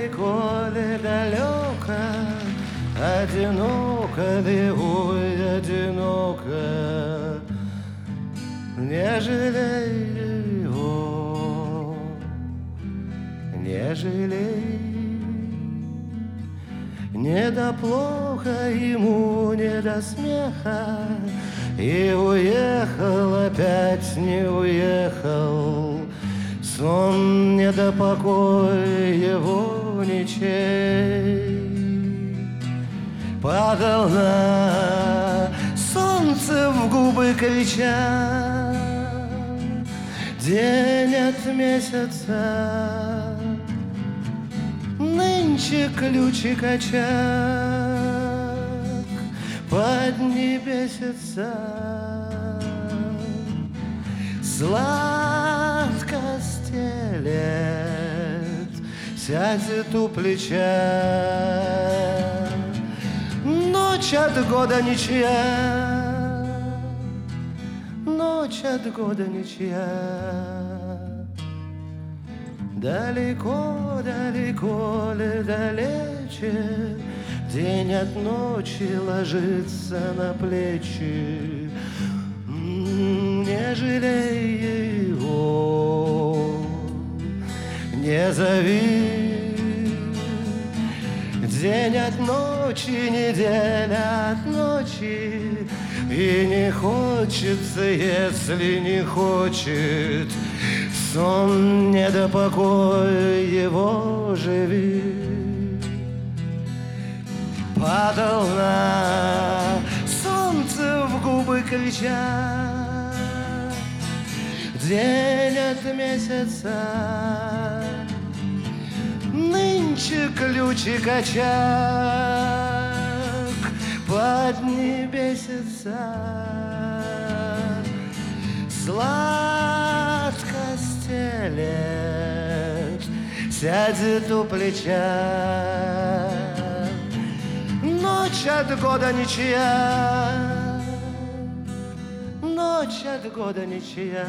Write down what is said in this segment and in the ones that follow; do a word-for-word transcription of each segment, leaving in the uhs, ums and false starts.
далеко ли, далеко, одиноко ли, ой, одиноко. Не жалей его, не жалей. Не до плохо ему, не до смеха, и уехал, опять не уехал. Сон не до покоя его ничей. Падал на солнце в губы крича день от месяца. Нынче ключик очаг поднебесится. Сладко стелет, сядет у плеча. Ночь от года ничья, ночь от года ничья. Далеко, далеко ли, далече, день от ночи ложится на плечи. Не жалей его, не зови. День от ночи, неделя от ночи, и не хочется, если не хочет. Сон не до покоя его живи. Падал на солнце в губы крича день от месяца. Нынче ключик очаг поднебесится. Сладко стелет, сядет у плеча. Ночь от года ничья, ночь от года ничья.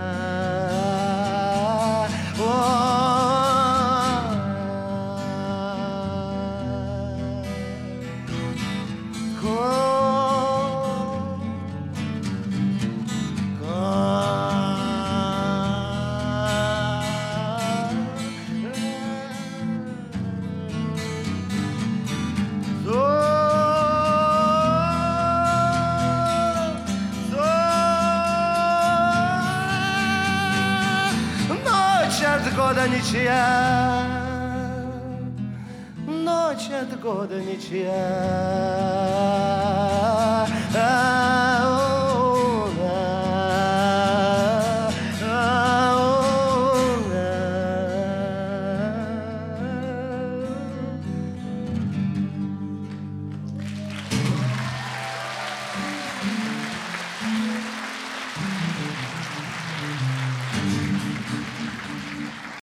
От года ничья, ночь от года ничья.